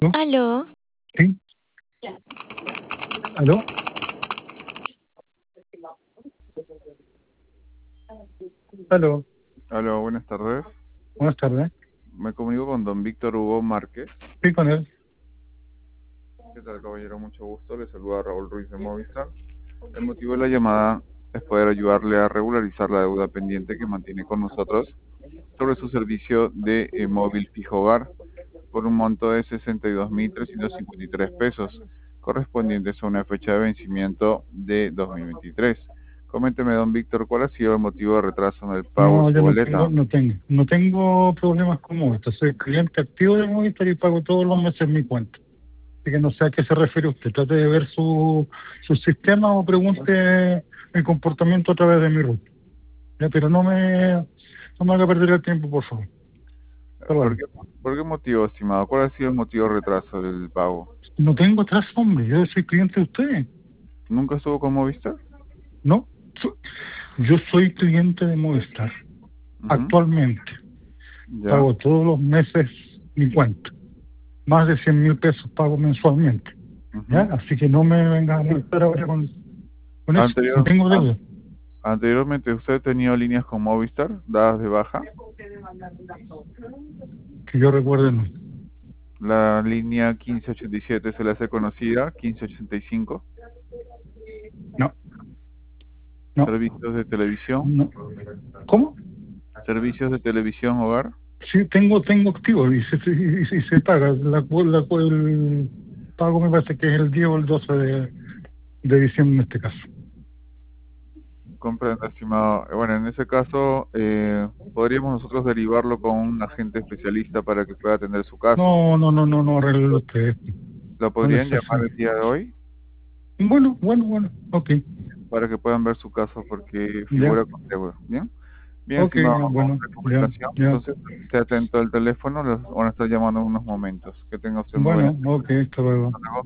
¿No? Aló, ¿Sí? ¿Aló? ¿Aló? Hola, buenas tardes. Buenas tardes. Me comunico con don Víctor Hugo Márquez. Sí, con él. ¿Qué tal, caballero? Mucho gusto. Le saluda Raúl Ruiz de Movistar. El motivo de la llamada es poder ayudarle a regularizar la deuda pendiente que mantiene con nosotros sobre su servicio de móvil fijo hogar por un monto de 62.353 pesos, correspondientes a una fecha de vencimiento de 2023. Coménteme, don Víctor, ¿cuál ha sido el motivo de retraso en el pago de No, su yo boleta? no tengo problemas con Movistar. Soy cliente activo de Movistar y pago todos los meses mi cuenta. Así que no sé a qué se refiere usted. Trate de ver su sistema o pregunte mi comportamiento a través de mi ruta. Ya, pero no me haga perder el tiempo, por favor. Hasta ¿Por luego. qué, por qué motivo, estimado? ¿Cuál ha sido el motivo de retraso del pago? No tengo atrás, hombre. Yo soy cliente de usted. ¿Nunca estuvo con Movistar? No. So- Yo soy cliente de Movistar. Ujú. Actualmente. Ya. Pago todos los meses mi cuenta. Más de 100.000 pesos pago mensualmente. ¿Ya? Ujú. Así que no me vengas a molestar ahora con eso. No Anterior, tengo an- deuda. Anteriormente, ¿usted ha tenido líneas con Movistar dadas de baja? Que yo recuerde, no. La línea 1587 se le hace conocida, 1585. No, no, Servicios de televisión, no. ¿Cómo? servicios de televisión hogar. Sí, tengo activo y se paga. El pago me parece que es el 10 o el 12 de diciembre en este caso. Comprendo, estimado. Bueno, en ese caso, podríamos nosotros derivarlo con un agente especialista para que pueda atender su caso. No, arreglo usted. ¿Lo No podrían llamar el necesito. día de hoy Bueno, ok. para que puedan ver su caso porque Ya, figura con deuda? ¿Bien? Bien, ok, estimado, ya, vamos bueno, a la ya, comunicación. ya. Entonces, esté atento al teléfono, los van a estar llamando en unos momentos. Que tenga usted muy buena Bueno, ok, hasta luego. tarde.